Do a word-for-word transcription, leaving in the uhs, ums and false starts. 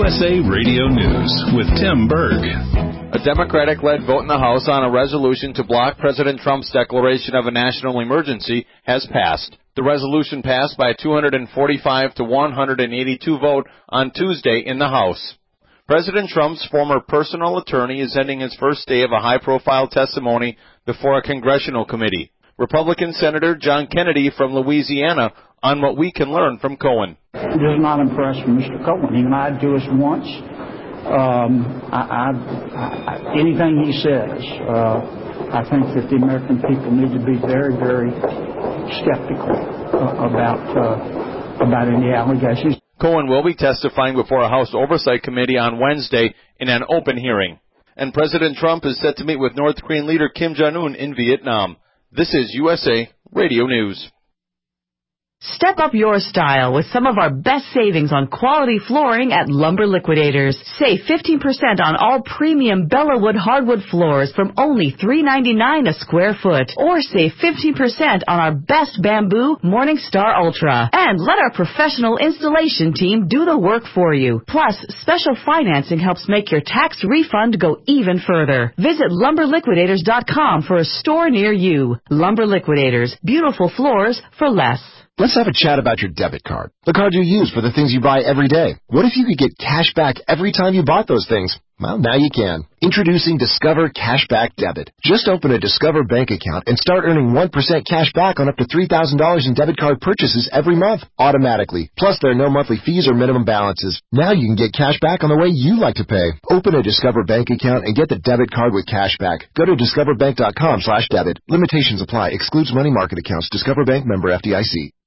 S A Radio News with Tim Berg. A Democratic-led vote in the House on a resolution to block President Trump's declaration of a national emergency has passed. The resolution passed by a two hundred forty-five to one hundred eighty-two vote on Tuesday in the House. President Trump's former personal attorney is ending his first day of a high-profile testimony before a congressional committee. Republican Senator John Kennedy from Louisiana on what we can learn from Cohen. I'm just not impressed with Mister Cohen. He lied to us once. Um, I, I, I, anything he says, uh, I think that the American people need to be very, very skeptical uh, about uh, about any allegations. Cohen will be testifying before a House Oversight Committee on Wednesday in an open hearing. And President Trump is set to meet with North Korean leader Kim Jong-un in Vietnam. This is U S A Radio News. Step up your style with some of our best savings on quality flooring at Lumber Liquidators. Save fifteen percent on all premium Bellawood hardwood floors from only three ninety-nine a square foot. Or save fifteen percent on our best bamboo Morningstar Ultra. And let our professional installation team do the work for you. Plus, special financing helps make your tax refund go even further. Visit lumber liquidators dot com for a store near you. Lumber Liquidators. Beautiful floors for less. Let's have a chat about your debit card, the card you use for the things you buy every day. What if you could get cash back every time you bought those things? Well, now you can. Introducing Discover Cashback Debit. Just open a Discover bank account and start earning one percent cash back on up to three thousand dollars in debit card purchases every month, automatically. Plus, there are no monthly fees or minimum balances. Now you can get cash back on the way you like to pay. Open a Discover bank account and get the debit card with cash back. Go to discover bank dot com slash debit. Limitations apply. Excludes money market accounts. Discover Bank, member F D I C.